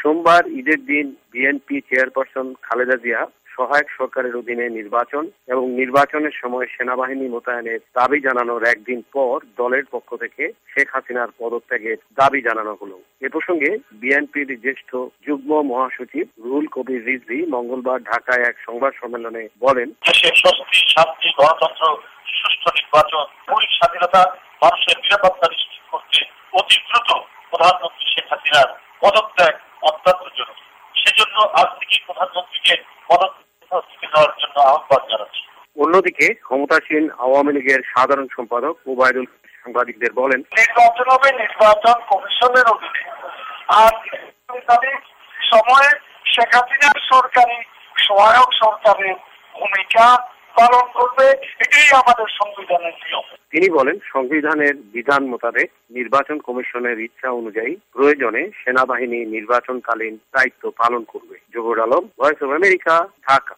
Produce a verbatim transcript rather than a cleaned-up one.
সোমবার ঈদের দিন বিএনপি চেয়ারপারসন খালেদা জিয়া সহায়ক সরকারের অধীনে নির্বাচন এবং নির্বাচনের সময় সেনাবাহিনী মোতায়েনের দাবি জানানোর একদিন পর দলের পক্ষ থেকে শেখ হাসিনার পদত্যাগের দাবি জানানো হলো। এ প্রসঙ্গে বিএনপির জ্যেষ্ঠ যুগ্ম মহাসচিব রুহুল কবির রিজভী মঙ্গলবার ঢাকায় এক সংবাদ সম্মেলনে বলেন, দেশের স্বস্তি, শান্তি, গণতন্ত্র, সুষ্ঠু নির্বাচন, মৌলিক স্বাধীনতা, মানুষের নিরাপত্তা নিশ্চিত করতে অতি দ্রুত প্রধানমন্ত্রী শেখ হাসিনার পদত্যাগ অত্যন্ত জরুরি। সেজন্য আজ থেকে প্রধানমন্ত্রীকে পদত্যাগ দেওয়ার জন্য আহ্বান জানাচ্ছি। অন্যদিকে ক্ষমতাসীন আওয়ামী লীগের সাধারণ সম্পাদক ওবায়দুল সাংবাদিকদের বলেন, নির্বাচন হবে নির্বাচন কমিশনের অধীনে, আর সময়ে শেখ হাসিনার সরকারি সহায়ক সরকারের ভূমিকা পালন করবে, এটাই আমাদের সংবিধানের নিয়ম। তিনি বলেন, সংবিধানের বিধান মোতাবেক নির্বাচন কমিশনের ইচ্ছা অনুযায়ী প্রয়োজনে সেনাবাহিনী নির্বাচনকালীন দায়িত্ব পালন করবে। Zahur Alam, Voice of America, Dhaka.